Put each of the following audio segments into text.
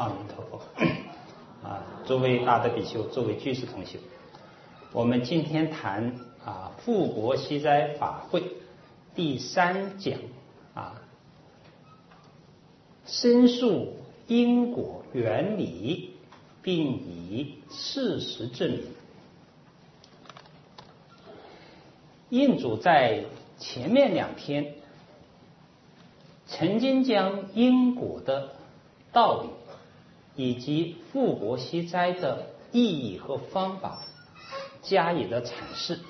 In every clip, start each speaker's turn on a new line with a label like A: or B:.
A: 阿弥陀佛。诸位大德比丘，诸位居士同修，我们今天谈富国息灾法会第3讲申述因果原理，并以事实证明。印主在前面2天曾经将因果的道理以及富国息灾的意义和方法加以了阐释。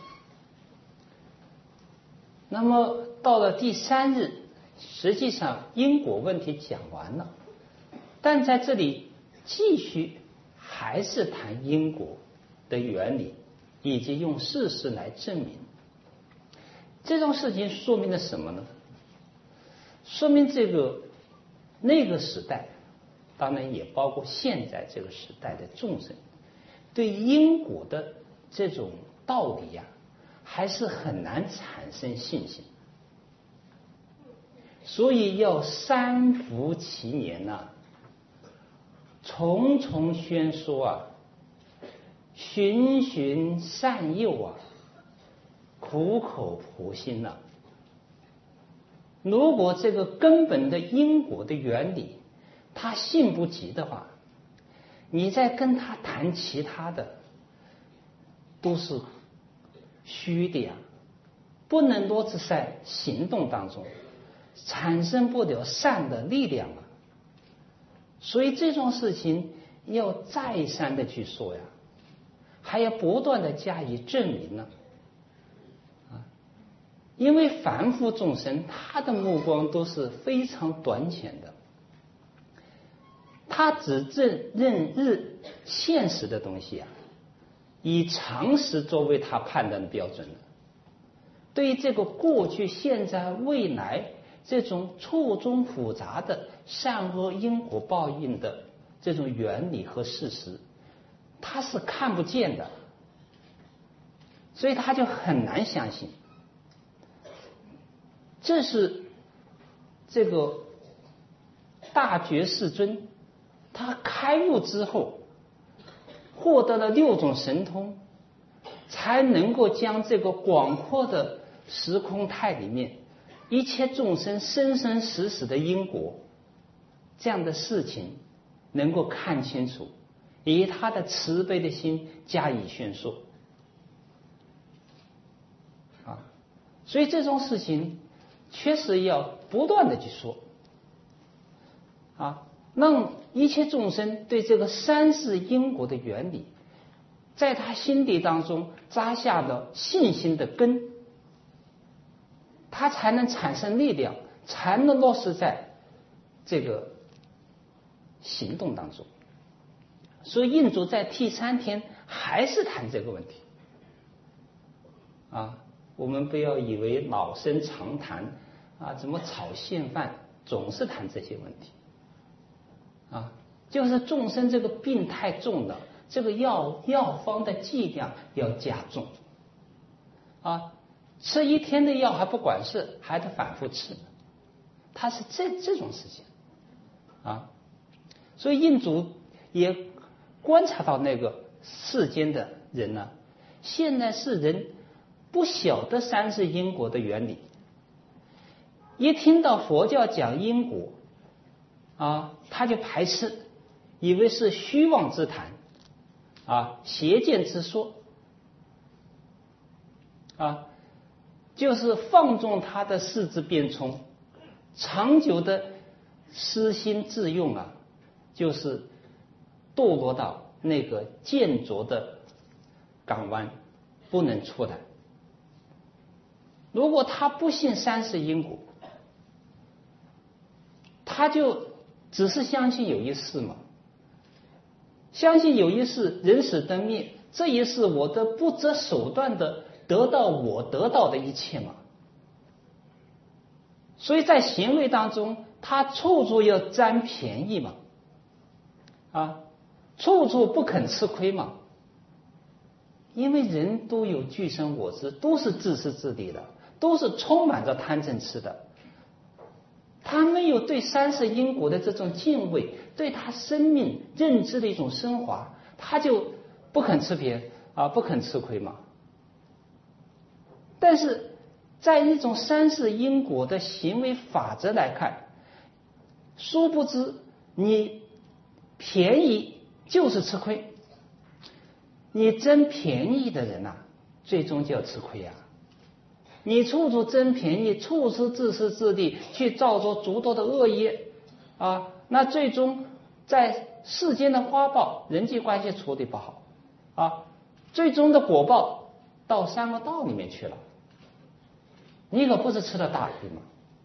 A: 那么到了第3日，实际上因果问题讲完了，但在这里继续还是谈因果的原理，以及用事实来证明。这种事情说明了什么呢？说明那个时代，当然也包括现在这个时代的众生，对因果的这种道理还是很难产生信心。所以要三伏其年重重宣说循循善诱苦口婆心如果这个根本的因果的原理他信不及的话，你再跟他谈其他的都是虚的不能落实在行动当中，产生不了善的力量所以这种事情要再三的去说还要不断的加以证明因为凡夫众生他的目光都是非常短浅的，他只认现实的东西以常识作为他判断的标准对于这个过去现在未来这种错综复杂的善恶因果报应的这种原理和事实他是看不见的，所以他就很难相信。这是这个大觉世尊他开悟之后获得了6种神通，才能够将这个广阔的时空态里面一切众生生生死死的因果这样的事情能够看清楚，以他的慈悲的心加以宣说所以这种事情确实要不断的去说让一切众生对这个三世因果的原理在他心底当中扎下了信心的根，他才能产生力量，才能落实在这个行动当中。所以印主在第3天还是谈这个问题我们不要以为老生常谈怎么炒现饭总是谈这些问题就是众生这个病太重了，这个药方的剂量要加重吃1天的药还不管事，还得反复吃，他是这种事情所以印主也观察到那个世间的人现在是人不晓得三世因果的原理，一听到佛教讲因果他就排斥，以为是虚妄之谈邪见之说就是放纵他的世智辩聪，长久的私心自用就是堕落到那个见浊的港湾不能出来。如果他不信三世因果，他就只是相信有一世嘛，相信有一世人死灯灭，这一世我的不择手段的得到我得到的一切嘛。所以在行为当中他处处要占便宜嘛处处不肯吃亏嘛，因为人都有俱生我执，都是自私自利的，都是充满着贪嗔痴的， 他没有对三世因果的这种敬畏，对他生命认知的一种升华，他就不肯吃别不肯吃亏嘛。但是在一种三世因果的行为法则来看，殊不知你便宜就是吃亏，你争便宜的人最终就要吃亏啊。你处处争便宜，处处自私自利，去造作诸多的恶业那最终在世间的花报，人际关系处理不好最终的果报到三恶道里面去了。你可不是吃了大亏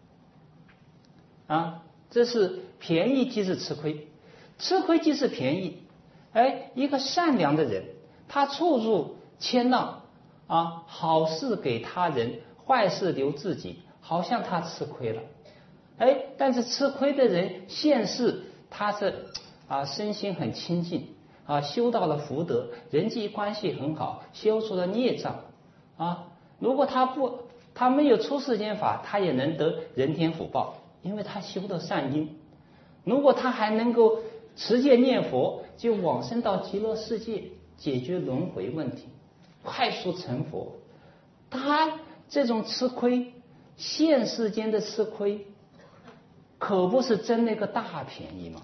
A: 吗？这是便宜即是吃亏，吃亏即是便宜。一个善良的人，他处处谦让好事给他人，坏事留自己，好像他吃亏了。但是吃亏的人现世他是身心很清净修到了福德，人际关系很好，修出了孽障如果他没有出世间法，他也能得人天福报，因为他修的善因。如果他还能够持戒念佛，就往生到极乐世界，解决轮回问题，快速成佛。他这种吃亏，现世间的吃亏，可不是争那个大便宜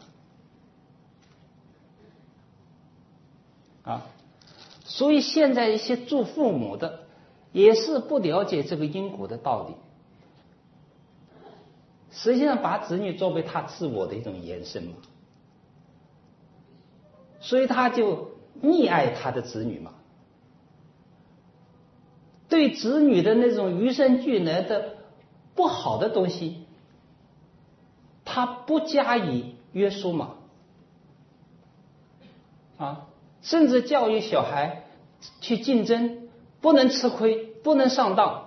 A: 嘛所以现在一些做父母的也是不了解这个因果的道理，实际上把子女作为他自我的一种延伸嘛，所以他就溺爱他的子女嘛，对子女的那种与生俱来的不好的东西，他不加以约束嘛甚至教育小孩去竞争，不能吃亏，不能上当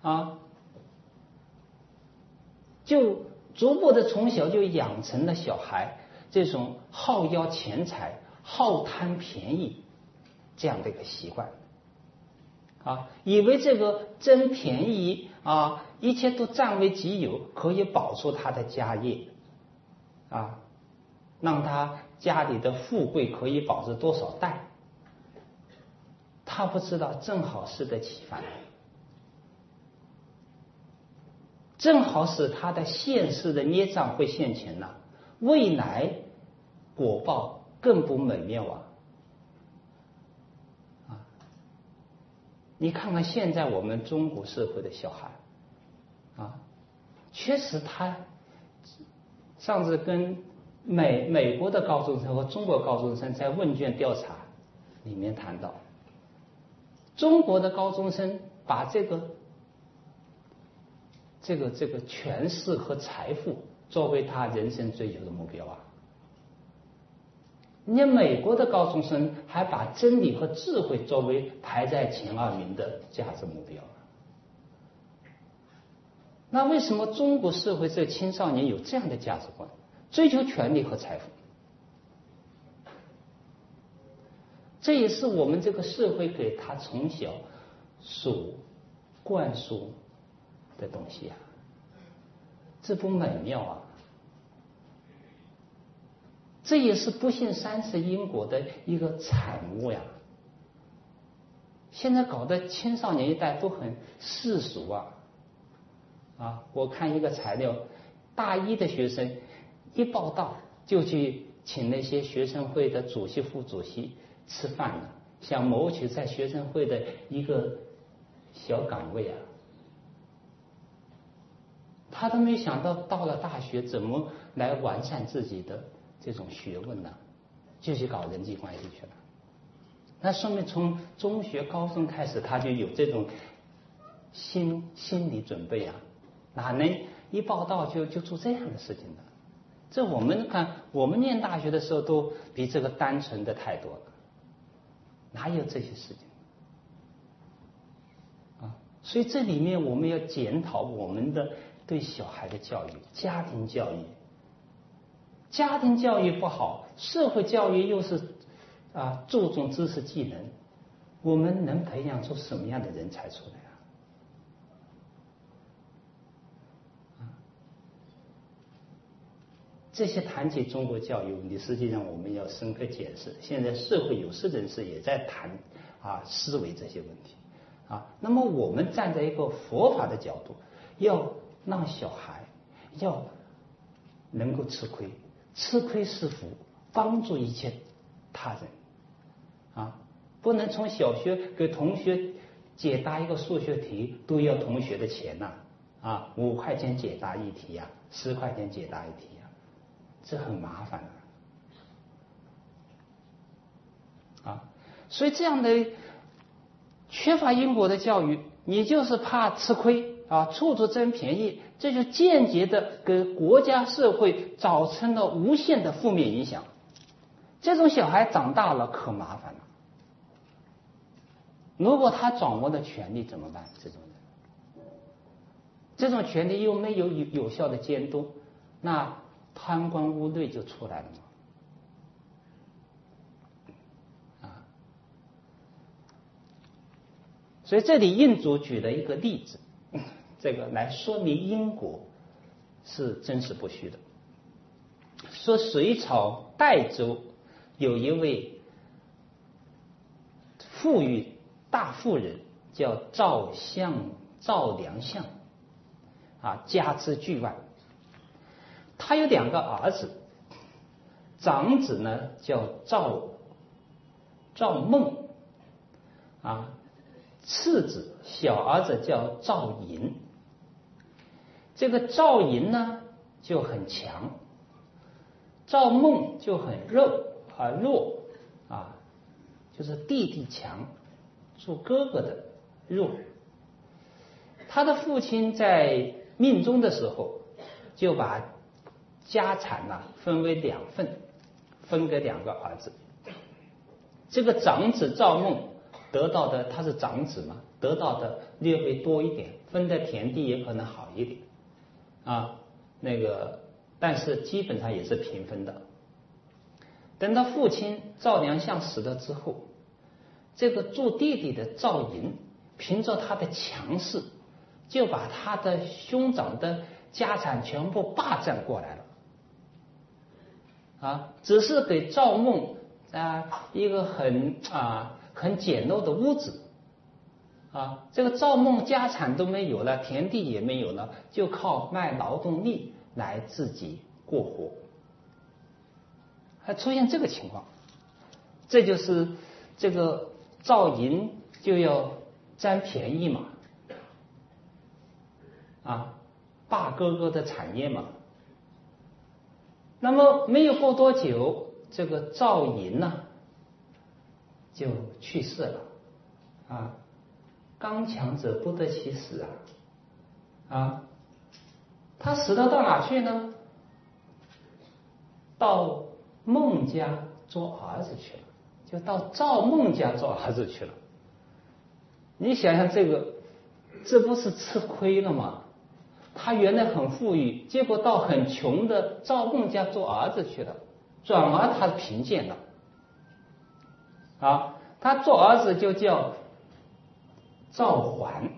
A: 就逐步的从小就养成了小孩这种好要钱财、好贪便宜这样的一个习惯以为这个争便宜一切都占为己有，可以保住他的家业让他家里的富贵可以保持多少代。他不知道正好适得其反，正好使他的现世的孽障会现前未来果报更不美妙你看看现在我们中国社会的小孩确实他上次跟美国的高中生和中国高中生在问卷调查里面谈到，中国的高中生把这个权势和财富作为他人生追求的目标你美国的高中生还把真理和智慧作为排在前2名的价值目标那为什么中国社会这青少年有这样的价值观，追求权力和财富？这也是我们这个社会给他从小所灌输的东西这不美妙这也是不信三世因果的一个产物现在搞得青少年一代都很世俗我看一个材料，大一的学生一报到就去请那些学生会的主席副主席吃饭了，想谋取在学生会的一个小岗位他都没想到到了大学怎么来完善自己的这种学问就去搞人际关系去了。那说明从中学高中开始他就有这种心理准备哪能一报到就做这样的事情呢？这我们看我们念大学的时候都比这个单纯的太多了，哪有这些事情所以这里面我们要检讨我们的对小孩的教育，家庭教育。家庭教育不好，社会教育又是注重知识技能，我们能培养出什么样的人才出来这些谈起中国教育问题，实际上我们要深刻检视。现在社会有识人士也在谈思维这些问题那么我们站在一个佛法的角度，要让小孩要能够吃亏，吃亏是福，帮助一切他人不能从小学给同学解答一个数学题都要同学的钱5块钱解答一题10块钱解答一题这很麻烦所以这样的缺乏因果的教育，你就是怕吃亏处处争便宜，这就间接的给国家社会造成了无限的负面影响。这种小孩长大了可麻烦了。如果他掌握了权力怎么办？这种权力又没有有效的监督，那贪官污吏就出来了所以这里印祖举了一个例子，这个来说明因果是真实不虚的。说隋朝代州有一位富裕大富人叫赵良相家资巨万，他有2个儿子，长子呢叫赵孟次子小儿子叫赵寅。这个赵寅呢就很强，赵孟就很弱就是弟弟强做哥哥的弱。他的父亲在命终的时候就把家产分为2份，分给2个儿子。这个长子赵孟得到的，他是长子嘛，得到的略微多一点，分的田地也可能好一点但是基本上也是平分的。等到父亲赵良相死了之后，这个做弟弟的赵寅凭着他的强势，就把他的兄长的家产全部霸占过来了只是给赵孟一个很简陋的屋子这个赵孟家产都没有了，田地也没有了，就靠卖劳动力来自己过活，还出现这个情况。这就是这个赵寅就要占便宜嘛霸哥哥的产业嘛。那么没有过多久，这个赵寅就去世了刚强者不得其死他死了到哪去呢？到孟家做儿子去了，就到赵孟家做儿子去了。你想想这不是吃亏了吗？他原来很富裕，结果到很穷的赵孟家做儿子去了，转而他贫贱了他做儿子就叫赵桓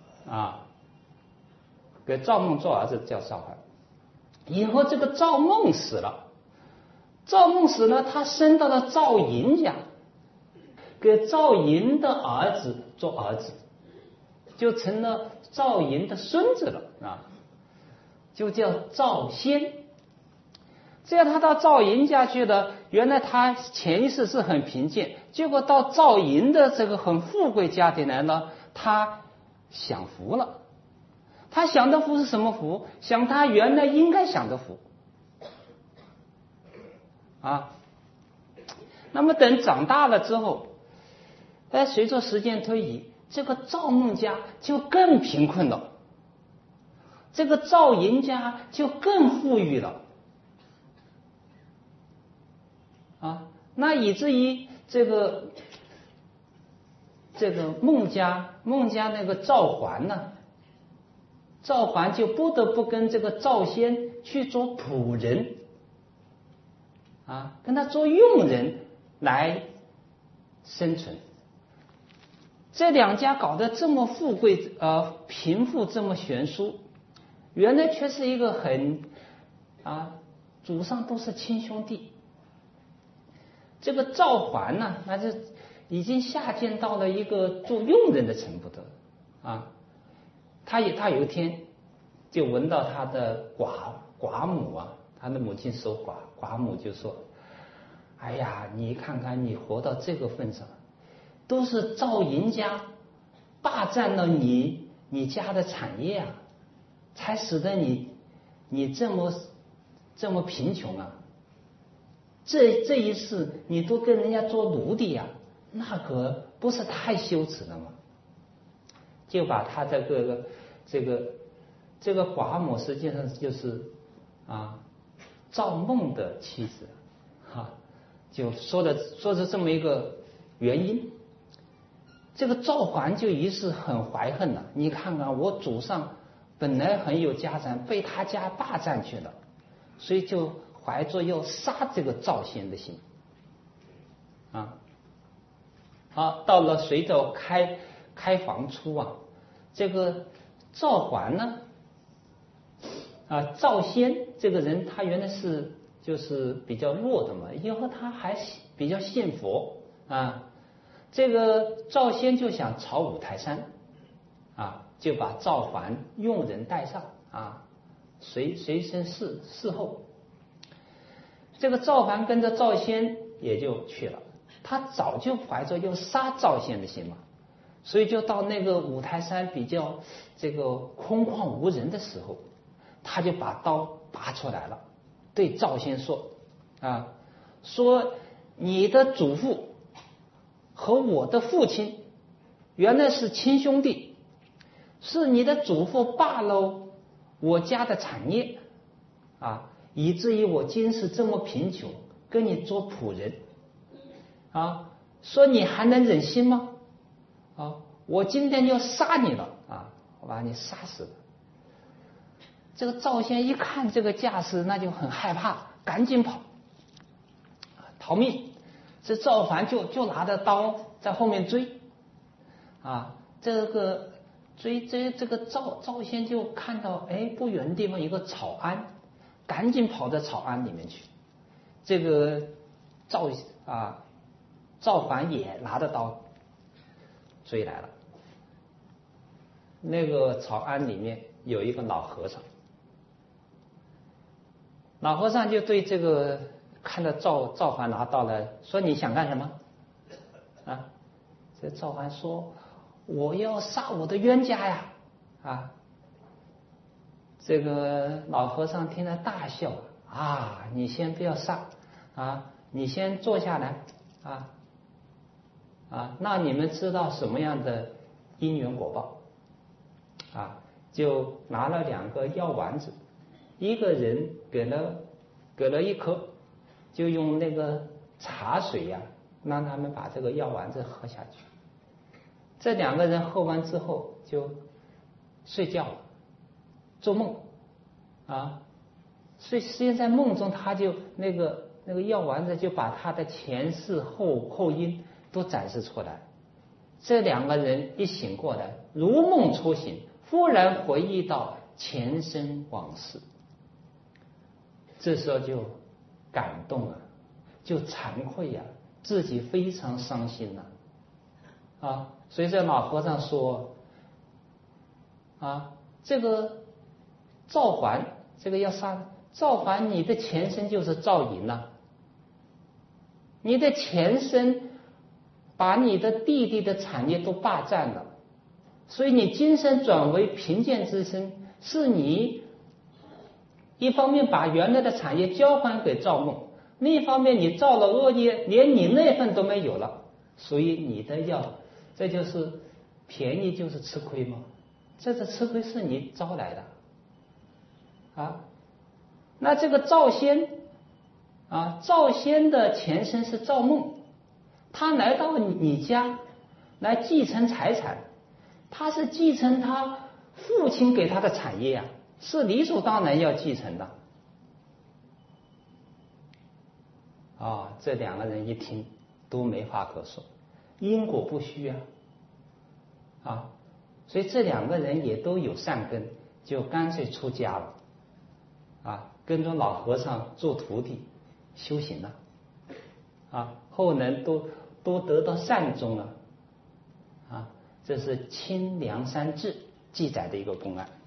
A: 给赵孟做儿子叫赵桓。以后这个赵孟死了，他升到了赵寅家，给赵寅的儿子做儿子，就成了赵寅的孙子了就叫赵先。这样他到赵寅家去了，原来他前一世是很贫贱，结果到赵寅的这个很富贵家庭来了，他享福了。他享的福是什么福？享他原来应该享的福那么等长大了之后，随着时间推移，这个赵孟家就更贫困了，这个赵寅家就更富裕了那以至于这个孟家那个赵桓赵桓就不得不跟这个赵先去做仆人跟他做佣人来生存。这2家搞得这么富贵贫富这么悬殊，原来却是一个很祖上都是亲兄弟。这个赵桓呢，那是已经下贱到了一个做佣人的程度啊。他有一天就闻到他的寡母啊，他的母亲守寡母就说：“哎呀，你看看你活到这个份上，都是赵赢家霸占了你家的产业啊，才使得你这么贫穷啊。这一世你都跟人家做奴隶啊，那可不是太羞耻了吗？”就把他这个寡母实际上就是赵孟的妻子就说的这么一个原因。这个赵桓就于是很怀恨了，你看看我祖上本来很有家产，被他家霸占去了，所以就怀着要杀这个赵先的心好，到了随着开房初这个赵桓呢赵先这个人他原来是就是比较弱的嘛，以后他还比较信佛这个赵先就想朝五台山就把赵桓用人带上随身侍候。这个赵桓跟着赵先也就去了，他早就怀着要杀赵先的心嘛，所以就到那个五台山比较这个空旷无人的时候，他就把刀拔出来了，对赵先说说你的祖父和我的父亲原来是亲兄弟，是你的祖父霸了我家的产业以至于我今世这么贫穷，跟你做仆人说你还能忍心吗？我今天就杀你了我把你杀死了。这个赵先一看这个架势，那就很害怕，赶紧跑逃命。这赵桓就拿着刀在后面追这个赵先就看到不远的地方有个草庵，赶紧跑到草庵里面去。这个赵桓也拿着刀追来了。那个草庵里面有一个老和尚，老和尚就对这个看到赵桓拿刀来说：“你想干什么？”这赵桓说：“我要杀我的冤家呀！”这个老和尚听了大笑：“你先不要杀你先坐下来那你们知道什么样的因缘果报就拿了2个药丸子，一个人给了一颗，就用那个茶水让他们把这个药丸子喝下去。这2个人喝完之后就睡觉了，做梦所以实际在梦中他就那个药丸子就把他的前世后因都展示出来。这2个人一醒过来，如梦初醒，忽然回忆到前生往事，这时候就感动了，就惭愧自己非常伤心了所以这老和尚说这个赵桓这个要杀赵桓，你的前身就是赵赢你的前身把你的弟弟的产业都霸占了，所以你今生转为贫贱之身，是你一方面把原来的产业交还给赵孟，另一方面你造了恶业，连你那份都没有了，所以你的这就是便宜就是吃亏吗？这个吃亏是你招来的那这个赵先赵先的前身是赵孟，他来到你家来继承财产，他是继承他父亲给他的产业是理所当然要继承的这2个人一听都没话可说，因果不虚所以这2个人也都有善根，就干脆出家了跟着老和尚做徒弟修行了，后人都得到善终了，这是《清凉山志》记载的一个公案。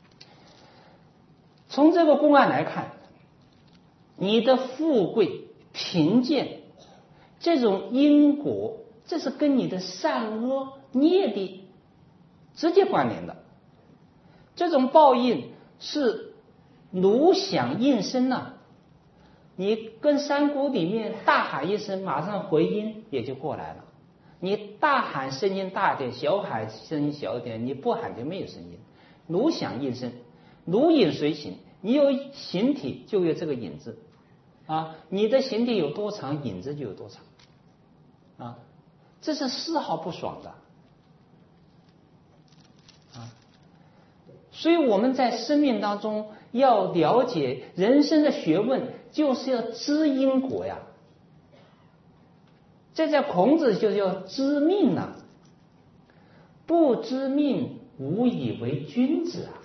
A: 从这个公案来看，你的富贵贫贱这种因果，这是跟你的善恶业力直接关联的。这种报应是如响应声啊，你跟山谷里面大喊一声，马上回音也就过来了。你大喊声音大点，小喊声音小点，你不喊就没有声音。如响应声，如影随形，你有形体就有这个影子你的形体有多长，影子就有多长这是丝毫不爽的所以我们在生命当中要了解人生的学问，就是要知因果呀。这在孔子就叫知命啊，不知命无以为君子啊。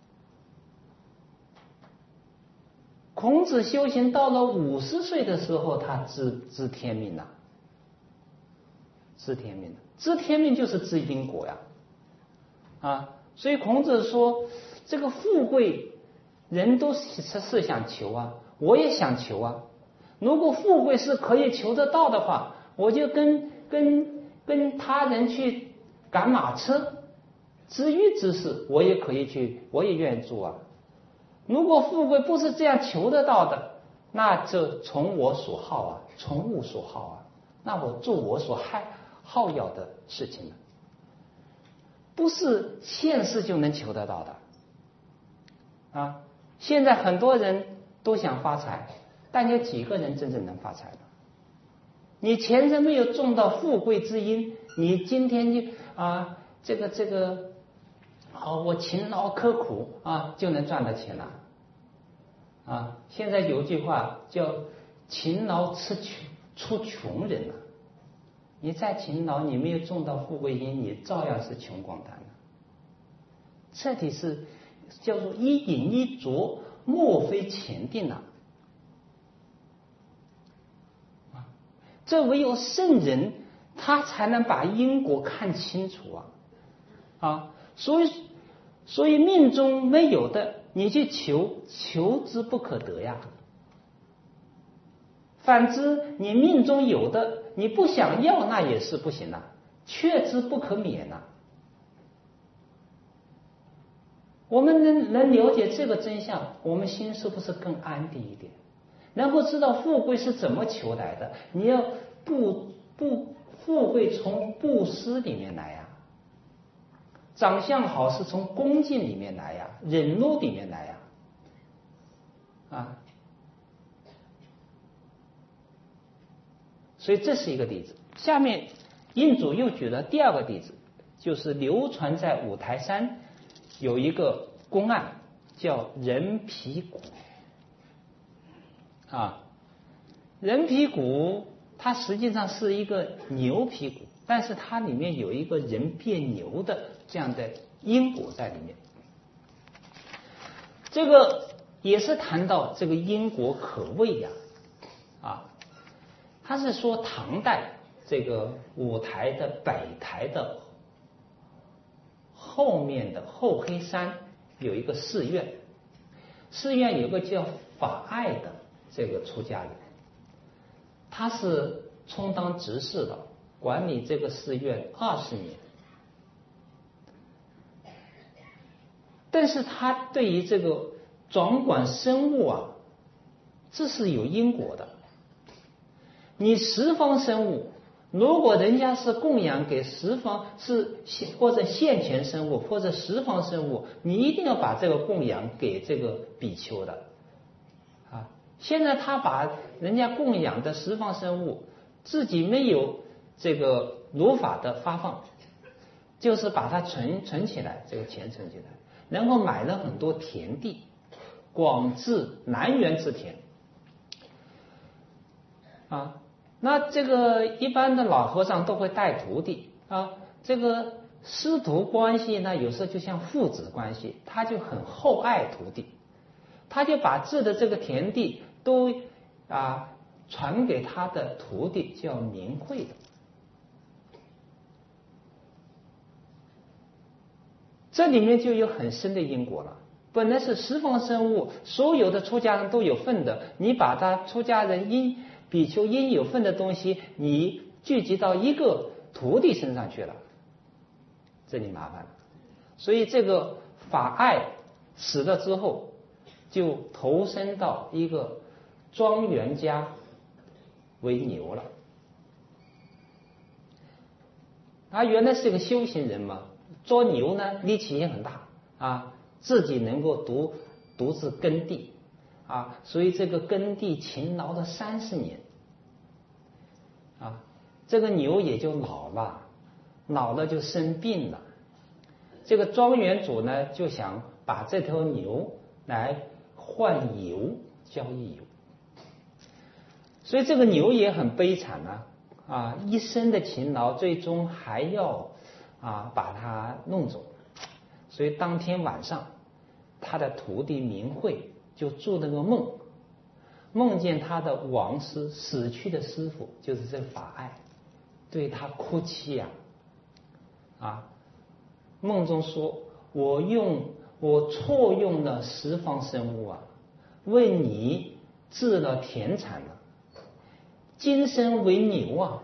A: 孔子修行到了50岁的时候，他知天命了，知天命了，知天命就是知因果呀所以孔子说，这个富贵人都是想求我也想求如果富贵是可以求得到的话，我就跟他人去赶马车，知遇之事我也可以去，我也愿意做如果富贵不是这样求得到的，那就从我所好从物所好那我做我所好要的事情了，不是现世就能求得到的现在很多人都想发财，但有几个人真正能发财的？你前生没有种到富贵之因，你今天就这个我勤劳刻苦就能赚到钱了现在有句话叫勤劳出穷人你再勤劳，你没有种到富贵因，你照样是穷光蛋的。这里是叫做一饮一啄，莫非前定这唯有圣人他才能把因果看清楚所以命中没有的，你去求之不可得呀。反之，你命中有的，你不想要，那也是不行却之不可免我们能了解这个真相，我们心是不是更安定一点？能够知道富贵是怎么求来的？你要富贵从布施里面来长相好是从恭敬里面来忍辱里面来所以这是一个例子。下面印主又举了第二个例子，就是流传在五台山有一个公案叫人皮骨人皮骨它实际上是一个牛皮骨，但是它里面有一个人变牛的这样的因果在里面。这个也是谈到这个因果可畏他是说唐代这个五台的北台的后面的后黑山有一个寺院，寺院有个叫法爱的这个出家人，他是充当执事的，管理这个寺院20年，但是他对于这个掌管生物这是有因果的。你十方生物，如果人家是供养给十方或者现前生物或者十方生物，你一定要把这个供养给这个比丘的现在他把人家供养的十方生物自己没有这个如法的发放，就是把它存起来，这个钱存起来，然后买了很多田地，广置南园之田那这个一般的老和尚都会带徒弟这个师徒关系呢，有时候就像父子关系，他就很厚爱徒弟， 他就把治的这个田地都传给他的徒弟，叫明慧的。这里面就有很深的因果了。本来是十方生物，所有的出家人都有份的，你把他出家人比丘应有份的东西，你聚集到一个徒弟身上去了，这里麻烦了。所以这个法爱死了之后，就投身到一个庄园家为牛了。他原来是个修行人嘛，做牛呢力气也很大自己能够独自耕地所以这个耕地勤劳了30年这个牛也就老了就生病了。这个庄园主呢就想把这头牛来换油，交易油。所以这个牛也很悲惨一生的勤劳，最终还要把它弄走。所以当天晚上，他的徒弟明慧就做了个梦，梦见他的亡师死去的师父，就是这个法爱，对他哭泣梦中说：我错用了十方生物为你治了田产了，今生为牛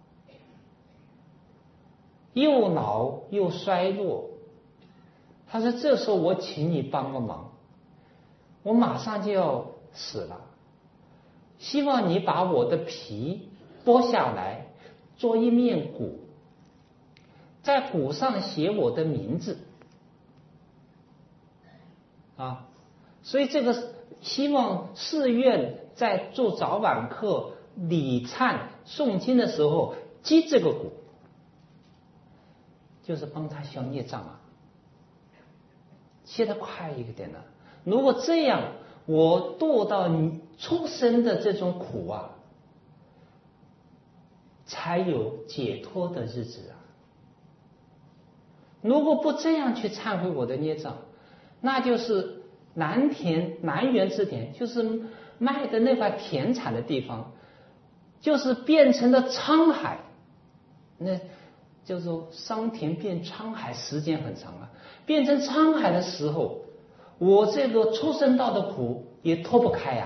A: 又老又衰弱。他说这时候我请你帮个忙，我马上就要死了，希望你把我的皮剥下来做一面鼓，在鼓上写我的名字所以这个希望寺院在做早晚课礼忏诵经的时候击这个鼓，就是帮他消孽障切得快一点了。如果这样，我堕到畜生的这种苦才有解脱的日子如果不这样去忏悔我的孽障，那就是南园之田，就是卖的那块田产的地方，就是变成了沧海。那叫做桑田变沧海，时间很长变成沧海的时候，我这个畜生道的苦也脱不开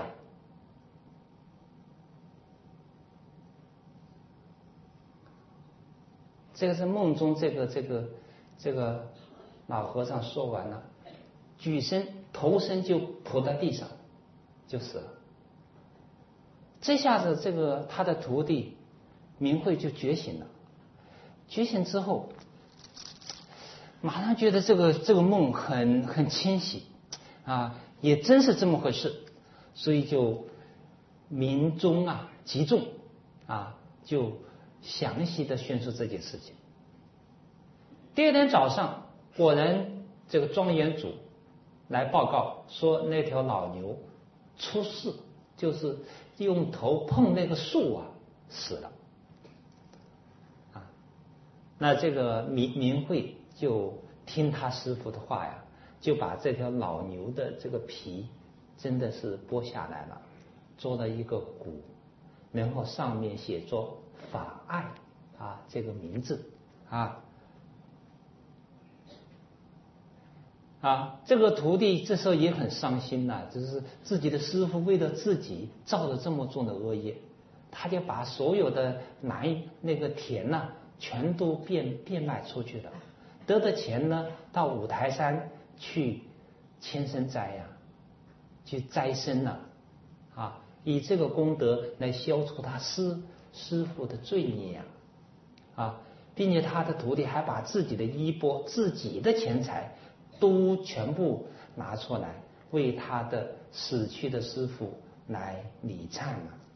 A: 这个是梦中这个老和尚说完了，举身头身就扑在地上，就死了。这下子这个他的徒弟明慧就觉醒了，觉醒之后马上觉得这个梦很清晰也真是这么回事，所以就民众集众就详细的宣述这件事情。第二天早上，果然这个庄园主来报告说那条老牛出事，就是用头碰那个树死了那这个明慧就听他师父的话就把这条老牛的这个皮真的是剥下来了，做了一个鼓，然后上面写作法爱这个名字这个徒弟这时候也很伤心就是自己的师父为了自己造了这么重的恶业，他就把所有的那个田全都变卖出去了，得的钱呢到五台山去千生斋去斋生以这个功德来消除他师父的罪孽并且他的徒弟还把自己的衣钵、自己的钱财都全部拿出来为他的死去的师父来礼忏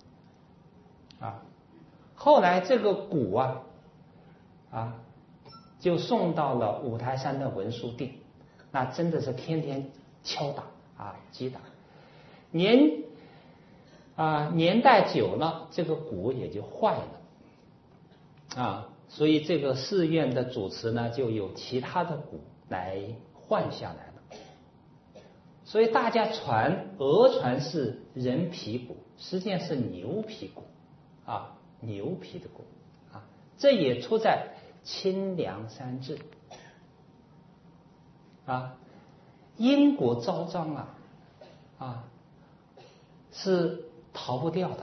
A: 后来这个鼓就送到了五台山的文殊殿，那真的是天天敲打击打，年代久了，这个鼓也就坏了所以这个寺院的主持呢，就有其他的鼓来换下来了。 所以大家讹传是人皮骨，实际上是牛皮骨啊，牛皮的骨啊，这也出在清凉三志啊，因果昭彰啊，是逃不掉的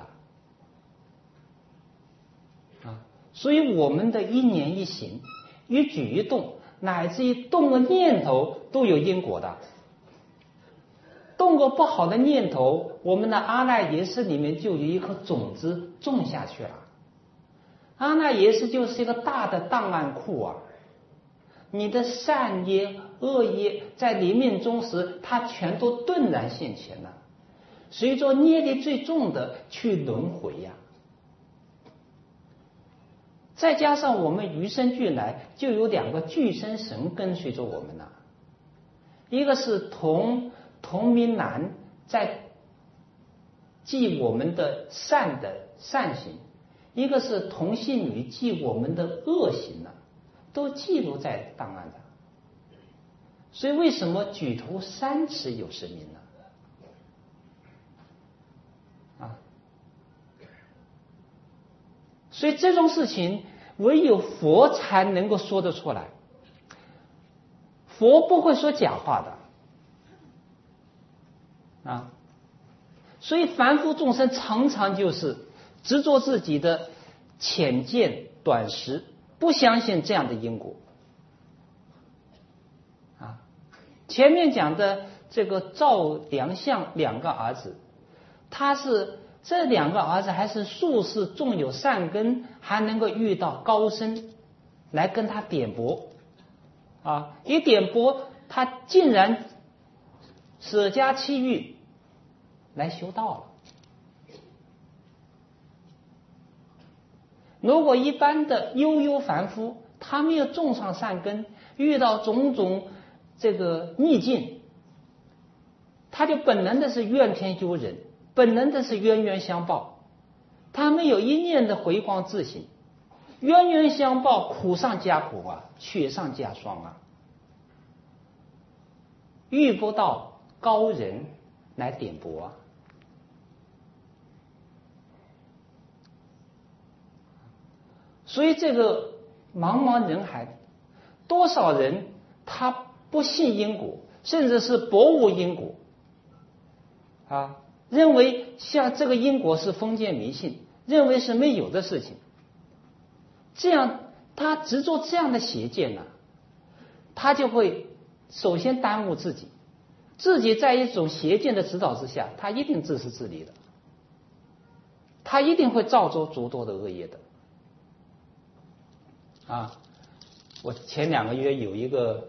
A: 啊，所以我们的一言一行、一举一动，乃至于动个念头，都有因果的。动个不好的念头，我们的阿赖耶识里面就有一颗种子种下去了。阿赖耶识就是一个大的档案库啊，你的善业、恶业在临命终时，它全都顿然现前了。随着业力最重的去轮回呀，再加上我们与生俱来就有2个具身神跟随着我们呐，一个是同名男在记我们的善行，一个是同性女记我们的恶行都记录在档案的。所以为什么举头三尺有神明呢？所以这种事情唯有佛才能够说得出来，佛不会说假话的啊。所以凡夫众生常常就是执着自己的浅见短识，不相信这样的因果啊。前面讲的这个赵良相2个儿子，他是这2个儿子还是术士，种有善根，还能够遇到高僧来跟他点拨啊，一点拨他竟然舍家弃欲来修道了。如果一般的悠凡夫，他没有种上善根，遇到种种这个逆境，他就本能的是怨天尤人，本能的是冤冤相报，他没有一念的回光自省，冤冤相报，苦上加苦啊，雪上加霜啊，遇不到高人来点拨啊。所以这个茫茫人海，多少人他不信因果，甚至是薄无因果啊，认为像这个因果是封建迷信，认为是没有的事情。这样他执着这样的邪见他就会首先耽误自己，自己在一种邪见的指导之下，他一定自私自利的，他一定会造作诸多的恶业的啊。我前2个月有一个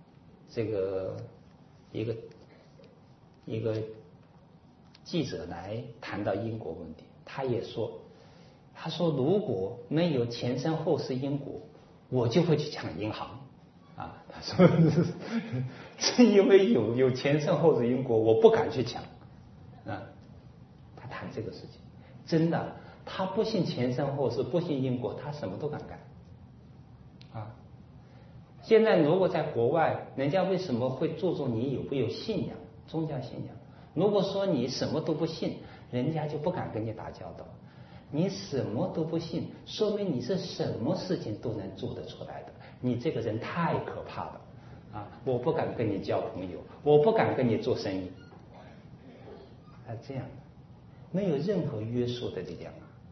A: 记者来谈到因果问题，他也说，他说如果没有前生后世因果，我就会去抢银行啊。他说是因为有前生后世因果，我不敢去抢啊。他谈这个事情，真的，他不信前生后世，不信因果，他什么都敢干啊。现在如果在国外，人家为什么会注重你有没有信仰，宗教信仰？如果说你什么都不信，人家就不敢跟你打交道。你什么都不信，说明你是什么事情都能做得出来的，你这个人太可怕了啊！我不敢跟你交朋友，我不敢跟你做生意这样没有任何约束的力量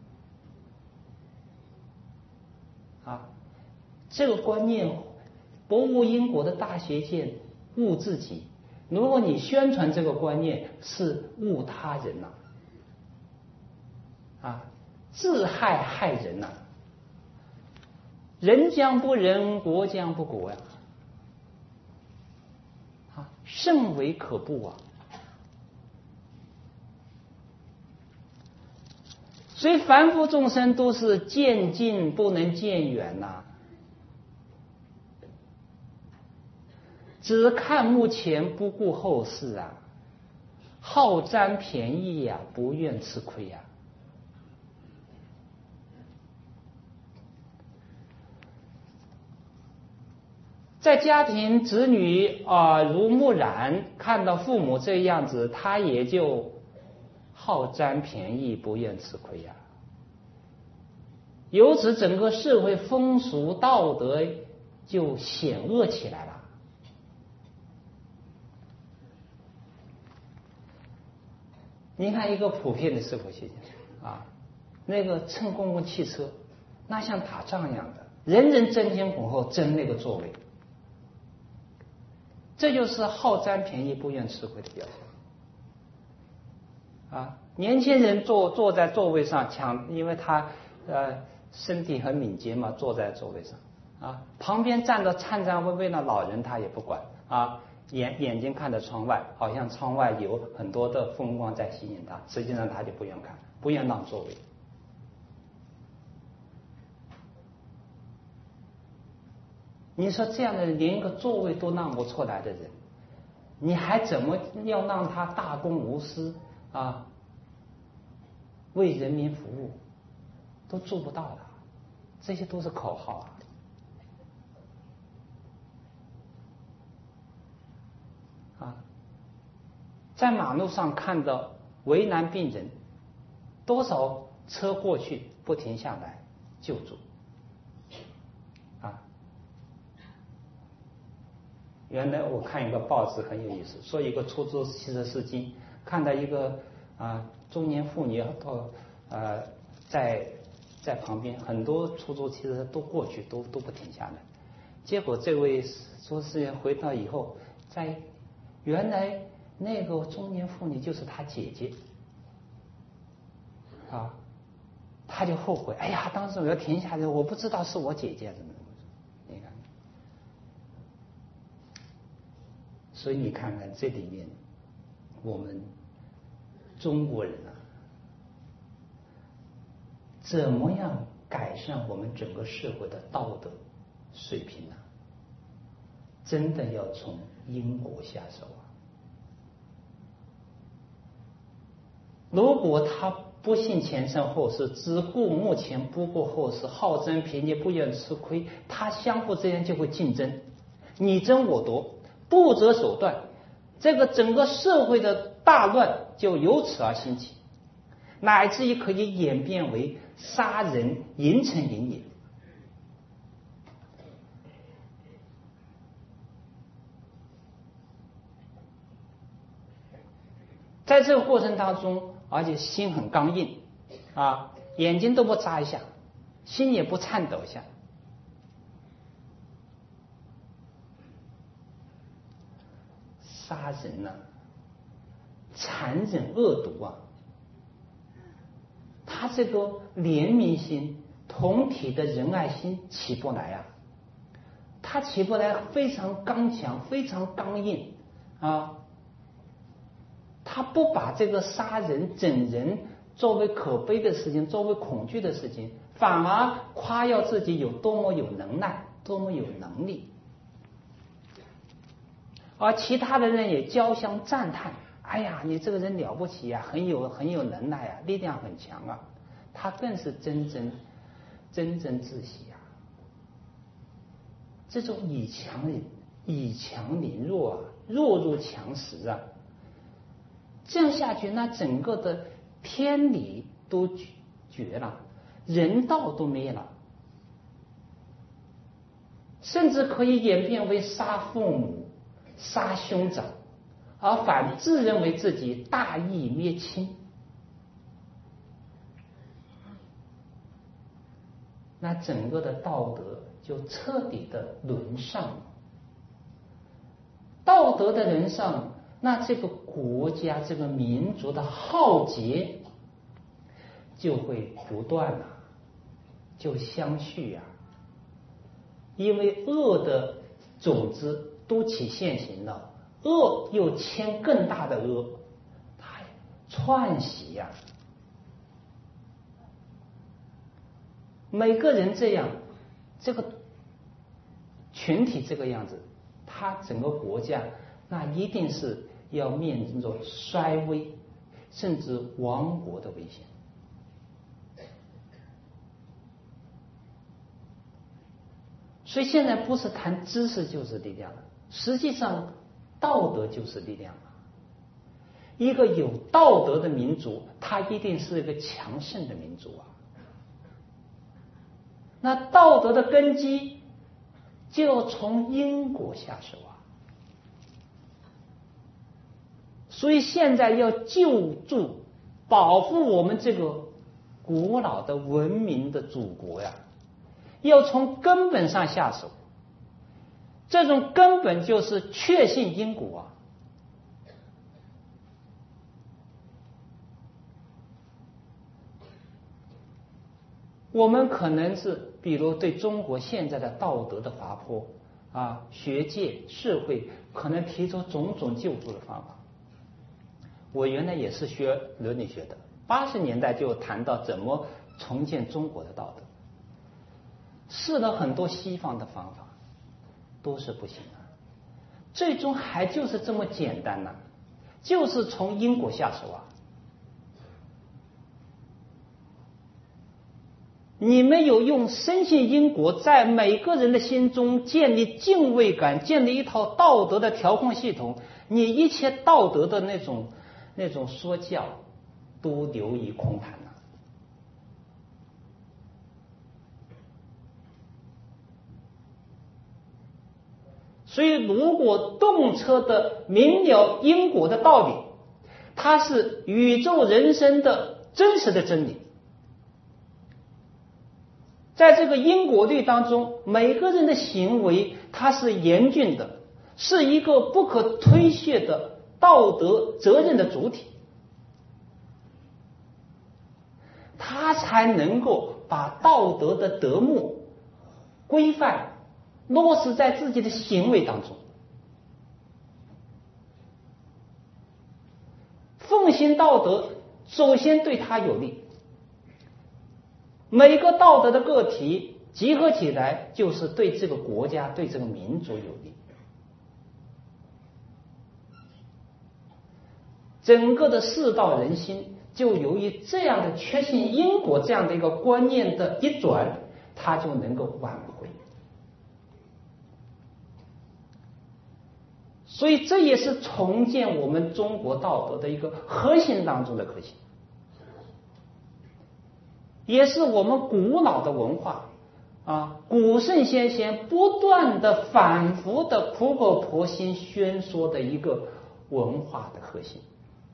A: 这个观念，薄无因果的大邪见，误自己。如果你宣传这个观念，是误他人自害人人将不仁，国将不国甚为可怖所以凡夫众生都是见近不能见远只看目前不顾后事好占便宜不愿吃亏在家庭子女如木然，看到父母这样子，他也就好占便宜，不愿吃亏呀。由此，整个社会风俗道德就险恶起来了。你看一个普遍的社会现象那个乘公共汽车，那像打仗一样的，人人争先恐后争那个座位，这就是好占便宜不愿吃亏的表现年轻人坐在座位上抢，因为他身体很敏捷嘛，坐在座位上旁边站着颤颤巍巍的老人他也不管眼睛看着窗外，好像窗外有很多的风光在吸引他，实际上他就不愿看，不愿让座位。你说这样的人连一个座位都让不出来的人，你还怎么要让他大公无私为人民服务？都做不到的，这些都是口号在马路上看到为难病人，多少车过去不停下来救助原来我看一个报纸很有意思，说一个出租汽车司机看到一个中年妇女在旁边，很多出租汽车都过去都不停下来，结果这位出租司机回到以后，原来那个中年妇女就是他姐姐他就后悔，哎呀，当时我要停下来，我不知道是我姐姐怎么。你看，所以你看看这里面，我们中国人怎么样改善我们整个社会的道德水平呢？真的要从因果下手如果他不信前生后世，只顾目前不顾后世，好争便宜不愿吃亏，他相互之间就会竞争，你争我夺，不择手段，这个整个社会的大乱就由此而兴起，乃至于可以演变为杀人淫成瘾也。在这个过程当中，而且心很刚硬眼睛都不眨一下，心也不颤抖一下。杀人残忍恶毒他这个怜悯心、同体的仁爱心起不来他起不来，非常刚强，非常刚硬他不把这个杀人整人作为可悲的事情，作为恐惧的事情，反而夸耀自己有多么有能耐，多么有能力，而其他的人也交相赞叹，哎呀，你这个人了不起很有能耐力量很强他更是真正自喜这种以强凌弱弱肉强食这样下去，那整个的天理都绝了，人道都没了，甚至可以演变为杀父母、杀兄长，而反自认为自己大义灭亲。那整个的道德就彻底的沦丧了。道德的沦丧，那这个国家这个民族的浩劫就会不断就相续因为恶的种子都起现行了，恶又牵更大的恶，它串习每个人这样，这个群体这个样子，他整个国家那一定是要面临着衰微甚至亡国的危险。 所以现在不是谈知识就是力量了，实际上道德就是力量了。一个有道德的民族，它一定是一个强盛的民族啊。那道德的根基就要从因果下手啊。所以现在要救助、保护我们这个古老的文明的祖国呀，要从根本上下手。这种根本就是确信因果啊。我们可能是比如对中国现在的道德的滑坡啊，学界社会可能提出种种救助的方法。我原来也是学伦理学的，80年代就谈到怎么重建中国的道德，试了很多西方的方法，都是不行的，最终还就是这么简单呢，就是从因果下手啊。你没有用深信因果，在每个人的心中建立敬畏感，建立一套道德的调控系统，你一切道德的那种说教都流于空谈了。所以如果动车的明了因果的道理，它是宇宙人生的真实的真理，在这个因果律当中，每个人的行为它是严峻的，是一个不可推卸的道德责任的主体，他才能够把道德的德目规范落实在自己的行为当中。奉行道德首先对他有利，每个道德的个体集合起来就是对这个国家对这个民族有利。整个的世道人心就由于这样的确信因果这样的一个观念的一转，它就能够挽回。所以这也是重建我们中国道德的一个核心当中的核心，也是我们古老的文化啊，古圣先贤不断的反复的苦口婆心宣说的一个文化的核心。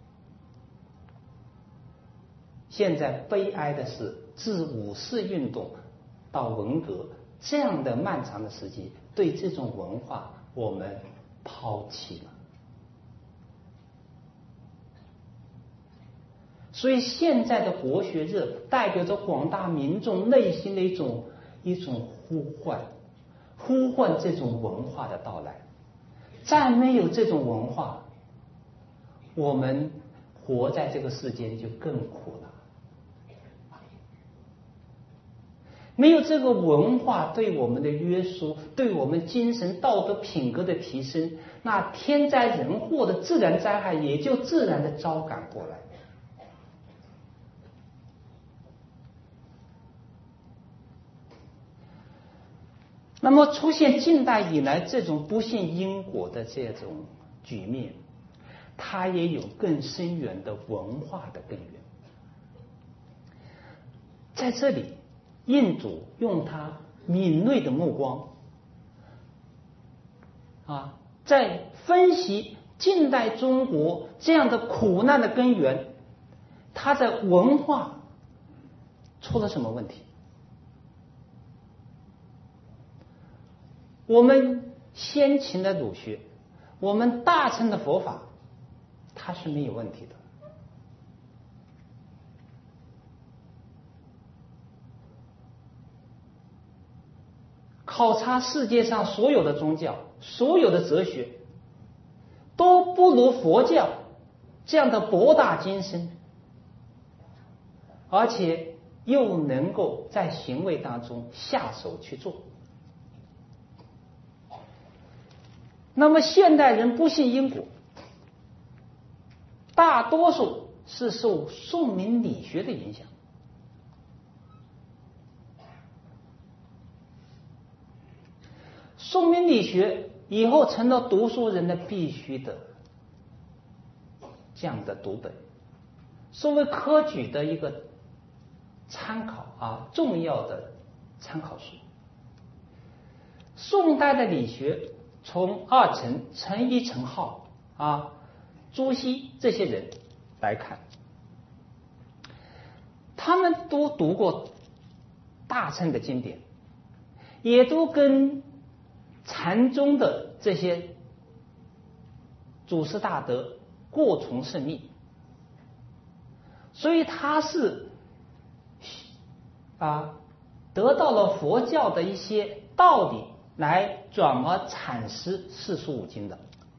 A: 现在悲哀的是，自50运动到文革这样的漫长的时期，对这种文化我们抛弃了。所以现在的国学热代表着广大民众内心的一种呼唤这种文化的到来。再没有这种文化，我们活在这个世界就更苦了。没有这个文化对我们的约束，对我们精神道德品格的提升，那天灾人祸的自然灾害也就自然的招赶过来。那么出现近代以来这种不信因果的这种局面，它也有更深远的文化的根源。在这里，印主用他敏锐的目光啊，在分析近代中国这样的苦难的根源，他在文化出了什么问题？我们先秦的儒学，我们大乘的佛法，它是没有问题的。考察世界上所有的宗教，所有的哲学，都不如佛教这样的博大精深，而且又能够在行为当中下手去做。那么现代人不信因果，大多数是受宋明理学的影响。 宋明理学以后成了读书人的必须的这样的读本，作为科举的一个参考重要的参考书。宋代的理学，从二程、程颐、程颢朱熹这些人来看，他们都读过大乘的经典，也都跟禅宗的这些祖师大德过从甚密，所以他是得到了佛教的一些道理来转而阐释四书五经的。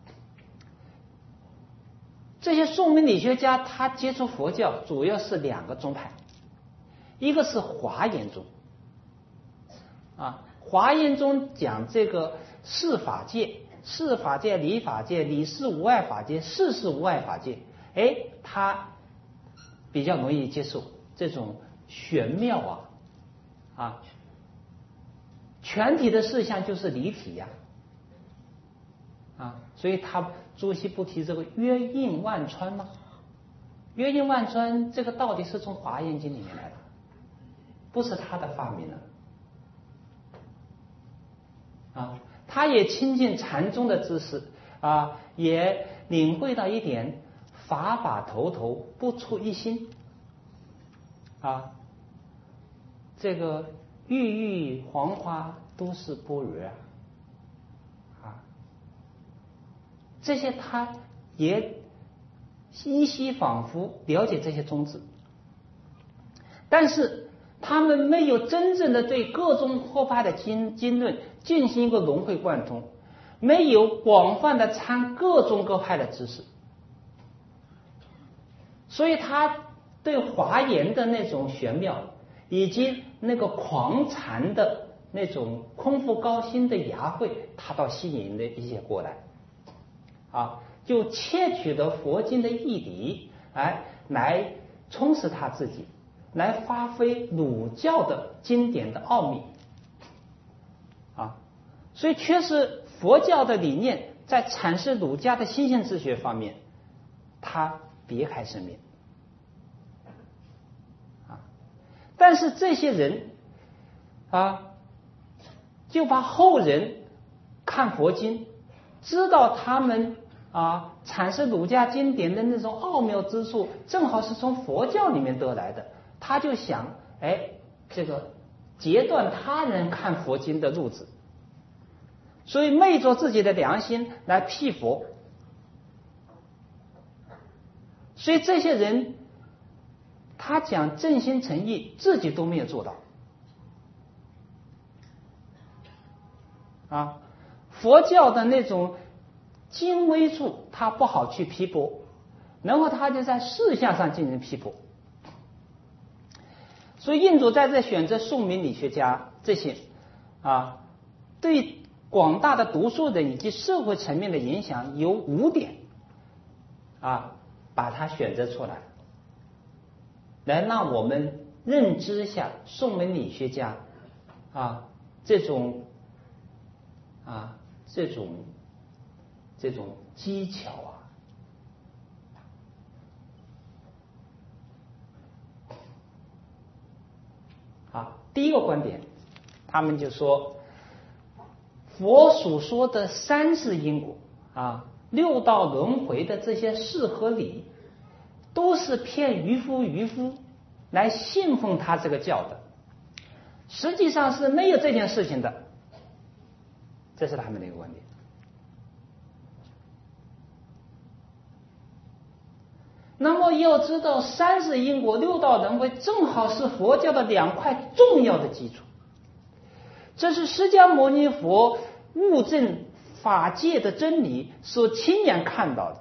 A: 这些宋明理学家他接触佛教主要是两个宗派，一个是华严宗华严宗讲这个四法界，四法界、理法界、理事无碍法界、事事无碍法界，他比较容易接受这种玄妙全体的事项就是离体所以朱熹不提这个约印万川吗？约印万川这个道理是从华严经里面来的，不是他的发明他也亲近禅宗的知识也领会到一点法法头头不出一心这个郁郁黄花都是般若这些他也依稀仿佛了解这些宗旨，但是他们没有真正的对各宗各派的经论进行一个融会贯通，没有广泛的参各宗各派的知识，所以他对华严的那种玄妙，以及那个狂禅的那种空腹高兴的雅慧，他倒吸引了一些过来就窃取了佛经的义理来充实他自己，来发挥儒教的经典的奥秘所以确实佛教的理念在阐释儒家的心性之学方面他别开生面但是这些人就把后人看佛经，知道他们阐释儒家经典的那种奥妙之处正好是从佛教里面得来的，他就想这个截断他人看佛经的路子，所以昧着自己的良心来辟佛。所以这些人他讲正心诚意自己都没有做到佛教的那种精微处他不好去批驳，然后他就在事项上进行批驳。所以印祖在这选择宋明理学家这些对广大的读书人以及社会层面的影响有5点把它选择出来，来让我们认知一下宋明理学家这种技巧第一个观点，他们就说佛所说的三世因果六道轮回的这些事和理，都是骗渔夫来信奉他这个教的，实际上是没有这件事情的，这是他们的一个观点。那么要知道三世因果六道轮回正好是佛教的2块重要的基础，这是释迦牟尼佛悟证法界的真理所亲眼看到的，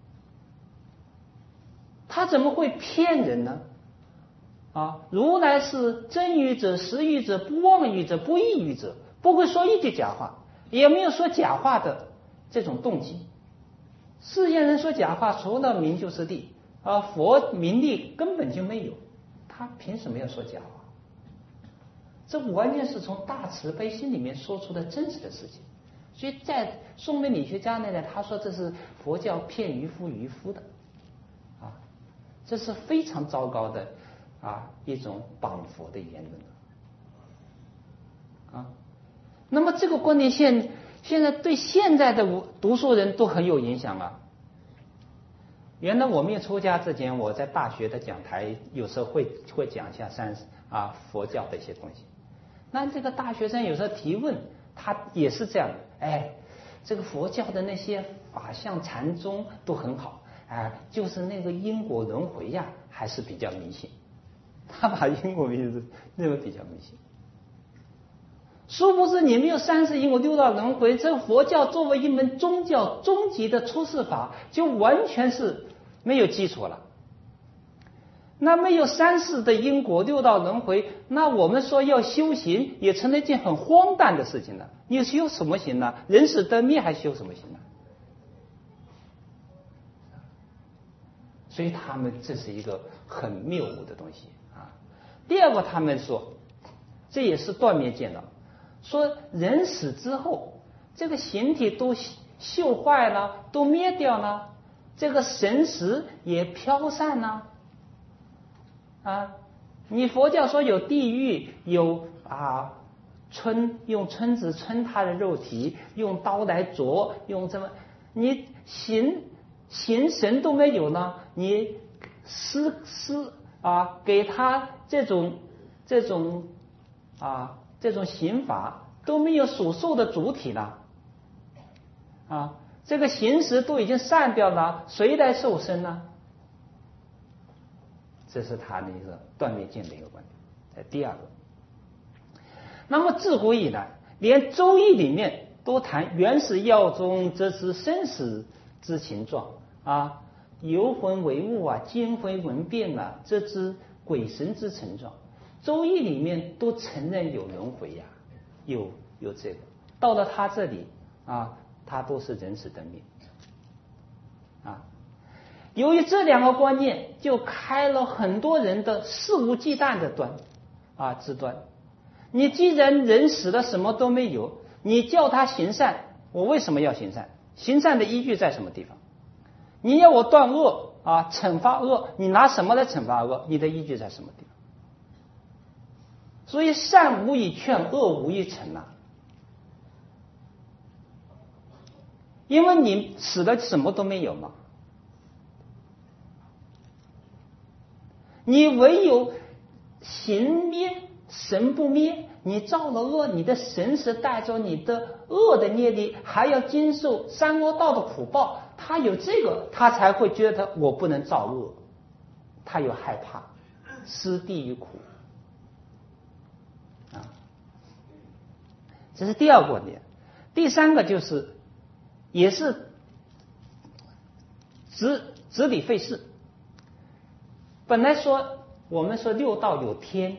A: 他怎么会骗人呢？如来是真语者、实语者、不妄语者、不异语者，不会说一句假话，也没有说假话的这种动机。世间人说假话，除了名就是利佛名利根本就没有，他凭什么要说假话？这完全是从大慈悲心里面说出的真实的事情。 所以在宋明理学家那里，他说这是佛教骗渔夫的，啊，这是非常糟糕的一种绑佛的言论啊。那么这个观念现在对现在的读书人都很有影响啊。原来我没有出家之前，我在大学的讲台有时候会讲一下佛教的一些东西。那这个大学生有时候提问，他也是这样的，这个佛教的那些法相禅宗都很好，就是那个因果轮回呀，还是比较迷信。他把因果认为比较迷信。殊不知你没有三世因果六道轮回，这个佛教作为一门宗教终极的出世法，就完全是没有基础了。那没有三世的因果六道轮回，那我们说要修行也成了一件很荒诞的事情了。你修什么行呢？人死得灭还修什么行呢？所以他们这是一个很谬误的东西啊。第二个，他们说这也是断灭见到，说人死之后，这个形体都锈坏了，都灭掉了，这个神识也飘散了。你佛教说有地狱，有用村子穿他的肉体，用刀来啄，用这么你形神都没有呢，你给他这种刑法都没有所受的主体了这个形识都已经散掉了，谁来受身呢？这是他的一个断灭见的一个观点。第二个，那么自古以来，连《周易》里面都谈原始药中则知生死之情状游魂为物精回文变这知鬼神之成状。《周易》里面都承认有轮回有这个，到了他这里他都是人死得灭由于这两个观念，就开了很多人的肆无忌惮的之端。你既然人死了什么都没有，你叫他行善，我为什么要行善？行善的依据在什么地方？你要我断恶惩罚恶，你拿什么来惩罚恶？你的依据在什么地方？所以善无以劝，恶无以惩因为你死了什么都没有嘛。你唯有行灭神不灭，你造了恶，你的神识带着你的恶的业力，还要经受三恶道的苦报，他有这个，他才会觉得我不能造恶，他有害怕失地狱苦这是第二个观点。第三个就是也是执理废事。本来我们说六道有天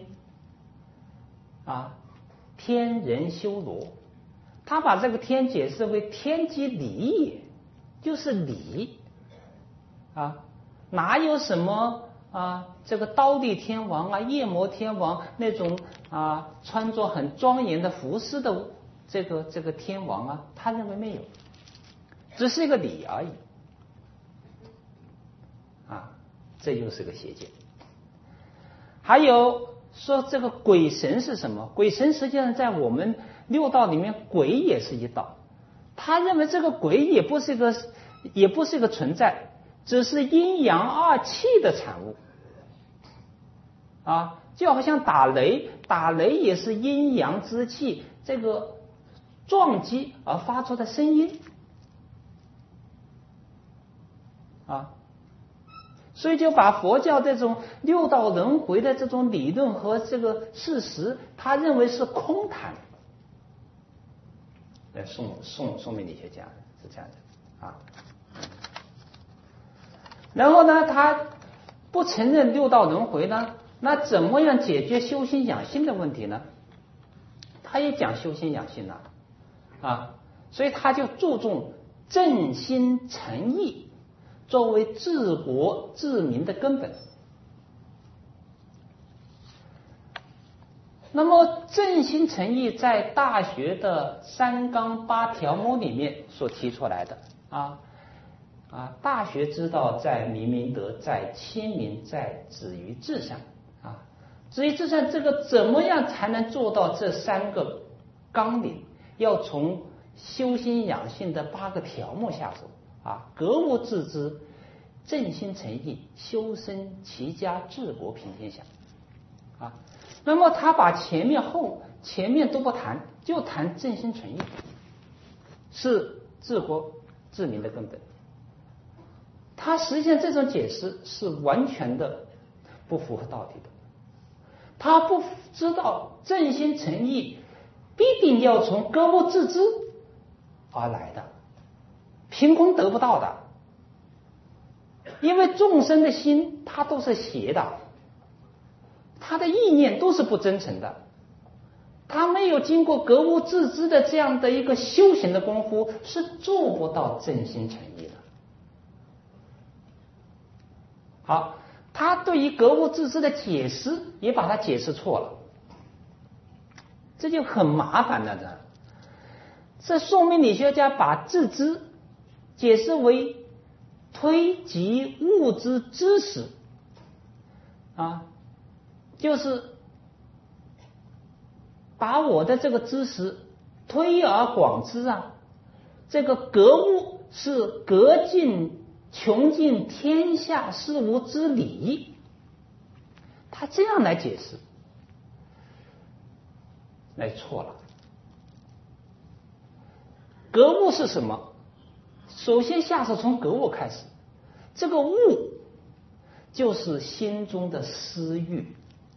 A: 天人修罗，他把这个天解释为天机理也，就是理哪有什么这个刀地天王夜魔天王那种穿着很庄严的服饰的这个天王他认为没有，只是一个理而已这又是个邪见。还有说这个鬼神是什么？鬼神实际上在我们六道里面，鬼也是一道。他认为这个鬼也不是一个存在，只是阴阳二气的产物就好像打雷也是阴阳之气这个撞击而发出的声音所以就把佛教这种六道轮回的这种理论和这个事实，他认为是空谈。宋明理学家是这样的然后呢，他不承认六道轮回呢，那怎么样解决修心养性的问题呢？他也讲修心养性所以他就注重正心诚意作为治国治民的根本。 那么正心诚意在大学的3纲8条目里面所提出来的大学之道在明明德，在亲民，在止于至善止于至善，这个怎么样才能做到这3个纲领？要从修心养性的8个条目下手格物致知、正心诚意、修身齐家治国平天下那么他把前面都不谈，就谈正心诚意，是治国治民的根本。他实际上这种解释是完全的不符合道理的。他不知道正心诚意必定要从格物致知而来的，凭空得不到的。因为众生的心它都是邪的，他的意念都是不真诚的，他没有经过格物致知的这样的一个修行的功夫，是做不到正心诚意的。好，他对于格物致知的解释也把它解释错了，这就很麻烦了。这宋明理学家把致知解释为推及物之知识就是把我的这个知识推而广之这个格物是格尽穷尽天下事物之理，他这样来解释，错了。格物是什么？首先下手从格物开始，这个物就是心中的私欲、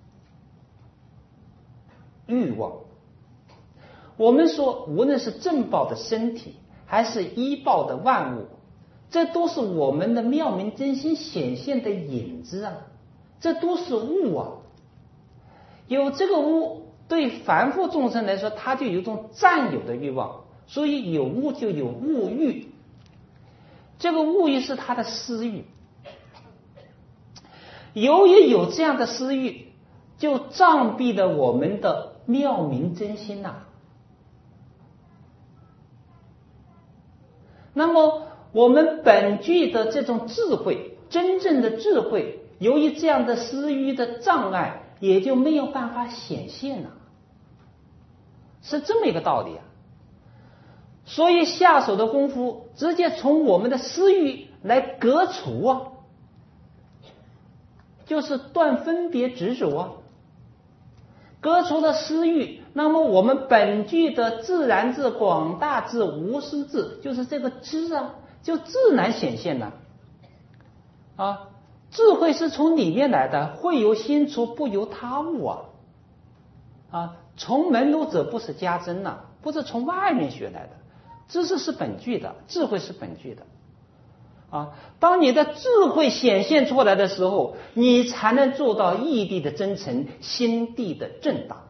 A: 欲望。我们说无论是正报的身体还是依报的万物，这都是我们的妙明真心显现的影子这都是物有这个物，对凡夫众生来说，他就有一种占有的欲望，所以有物就有物欲，这个物欲是他的私欲。由于有这样的私欲，就障蔽了我们的妙明真心那么我们本具的这种智慧，真正的智慧，由于这样的私欲的障碍，也就没有办法显现了，是这么一个道理所以下手的功夫直接从我们的私欲来革除就是断分别执着革除了私欲，那么我们本具的自然智、广大智、无私智，就是这个知就自然显现了智慧是从里面来的，会由心出，不由他物从门入者不是加增不是从外面学来的，知识是本具的，智慧是本具的当你的智慧显现出来的时候，你才能做到义地的真诚，心地的正大。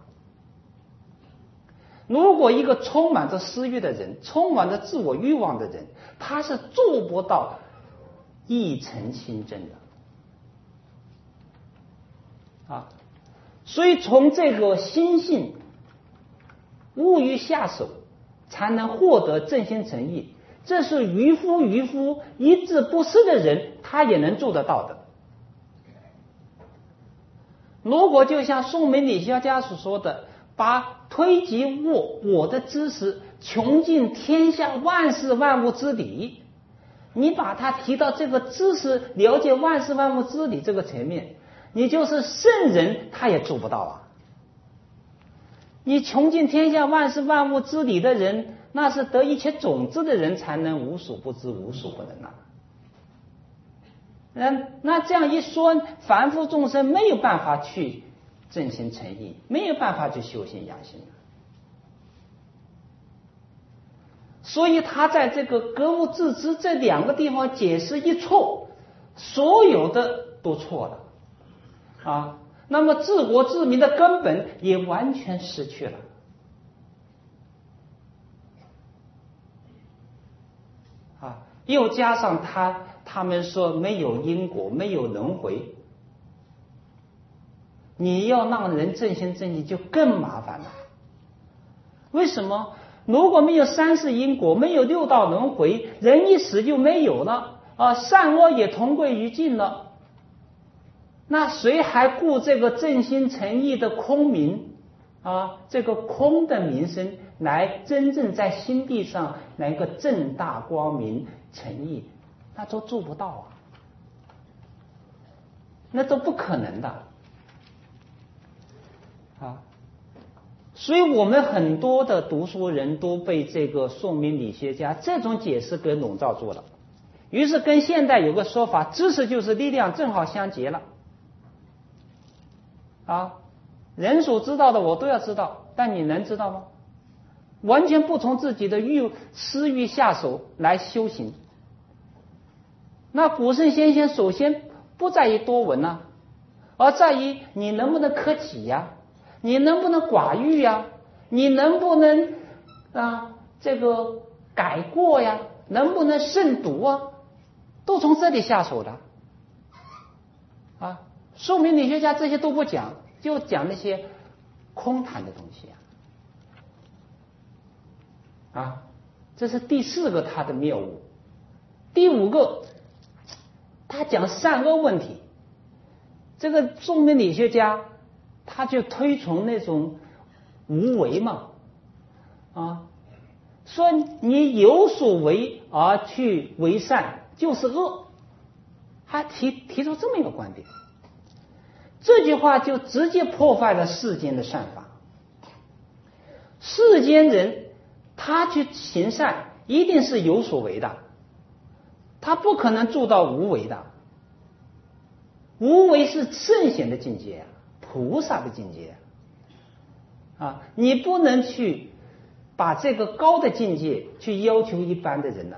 A: 如果一个充满着私欲的人，充满着自我欲望的人，他是做不到一诚心正的所以从这个心性物欲下手，才能获得正心诚意，这是渔夫一字不失的人他也能做得到的。如果就像宋明理学家所说的，把推及我的知识穷尽天下万事万物之理，你把它提到这个知识了解万事万物之理这个层面，你就是圣人他也做不到你穷尽天下万事万物之理的人，那是得一切种子的人才能无所不知无所不能那这样一说，凡夫众生没有办法去正心诚意，没有办法去修心养性所以他在这个格物致知这2个地方解释一错，所有的都错了那么治国治民的根本也完全失去了又加上他们说没有因果，没有轮回， 你要让人正心正义就更麻烦了。为什么？如果没有三世因果，没有六道轮回，人一死就没有了啊，善恶也同归于尽了，那谁还顾这个正心诚意的空名啊？这个空的名声来真正在心地上来个正大光明诚意，那都做不到啊，那都不可能的啊。所以我们很多的读书人都被这个宋明理学家这种解释给笼罩住了，于是跟现代有个说法，知识就是力量，正好相结了啊。人所知道的我都要知道，但你能知道吗？完全不从自己的私欲下手来修行。那古圣先贤首先不在于多闻啊，而在于你能不能克己呀，你能不能寡欲呀，你能不能这个改过呀，能不能慎独啊，都从这里下手的啊。宋明理学家这些都不讲，就讲那些空谈的东西啊，这是第四个他的谬误。第五个，他讲善恶问题。这个宋明理学家他就推崇那种无为嘛啊，说你有所为而去为善就是恶，他提出这么一个观点。这句话就直接破坏了世间的善法。世间人他去行善一定是有所为的，他不可能做到无为的。无为是圣贤的境界啊，菩萨的境界啊，你不能去把这个高的境界去要求一般的人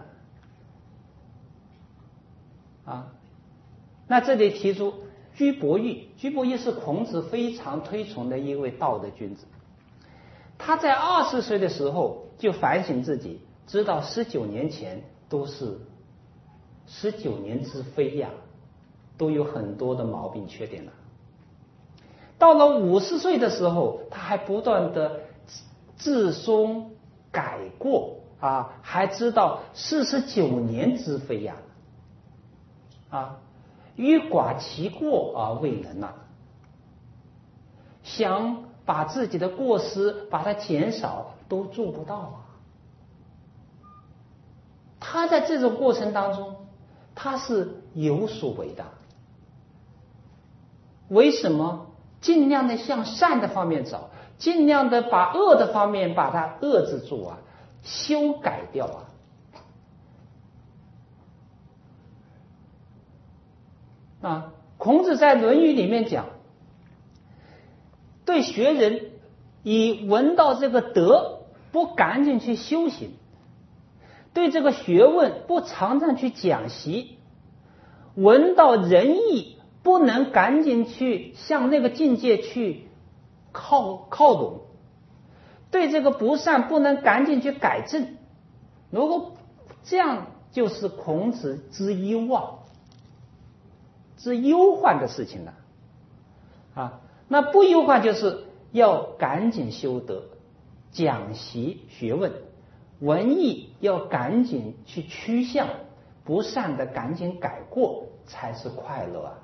A: 啊。那这里提出居伯玉，居伯玉是孔子非常推崇的一位道德君子。他在20岁的时候就反省自己，知道19年前都是19年之非呀，都有很多的毛病缺点了。到了50岁的时候，他还不断的自松改过啊，还知道49年之非呀啊，欲寡其过而未能啊，想把自己的过失把它减少都做不到啊。他在这种过程当中他是有所为的。为什么？尽量的向善的方面找，尽量的把恶的方面把它遏制住啊，修改掉啊。孔子在《论语》里面讲，对学人以闻到这个德不赶紧去修行，对这个学问不常常去讲习，闻到仁义不能赶紧去向那个境界去靠拢，对这个不善不能赶紧去改正。如果这样，就是孔子之忧之忧患的事情了啊。那不忧患就是要赶紧修德，讲习学问，文艺要赶紧去趋向，不善的赶紧改过，才是快乐啊。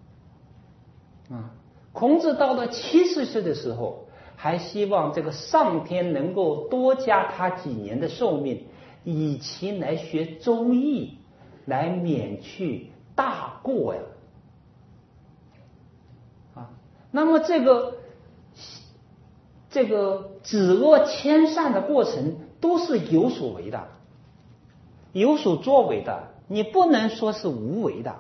A: 孔子到了70岁的时候，还希望这个上天能够多加他几年的寿命，以其来学周易，来免去大过呀。那么这个止恶谦善的过程都是有所为的，有所作为的，你不能说是无为的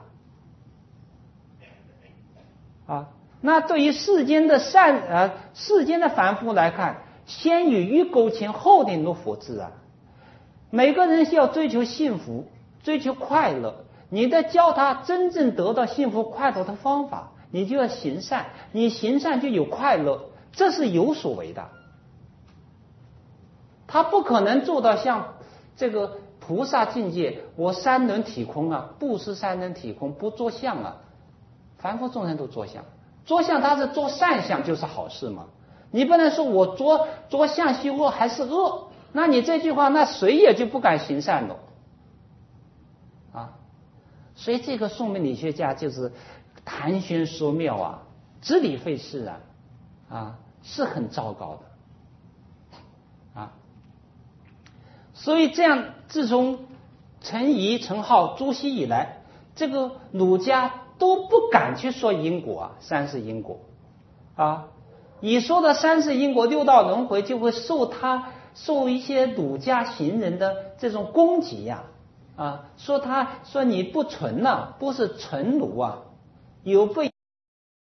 A: 啊。那对于世间的世间的凡夫来看，先与欲勾牵，后天入佛智啊。每个人是要追求幸福，追求快乐，你得教他真正得到幸福快乐的方法，你就要行善，你行善就有快乐，这是有所为的。他不可能做到像这个菩萨境界，我三轮体空啊，布施三轮体空，不作相啊。凡夫众生都作相， 着相它是着善相就是好事嘛，你不能说我着相修恶还是恶，那你这句话那谁也就不敢行善了啊。所以这个宋明理学家就是谈玄说妙啊，支离废事啊，是很糟糕的啊。所以这样，自从陈颐、陈浩、朱熹以来，这个儒家都不敢去说因果啊，三世因果啊。你说的三世因果、六道轮回，就会受一些儒家行人的这种攻击呀说你不纯呐，不是纯儒啊，有悖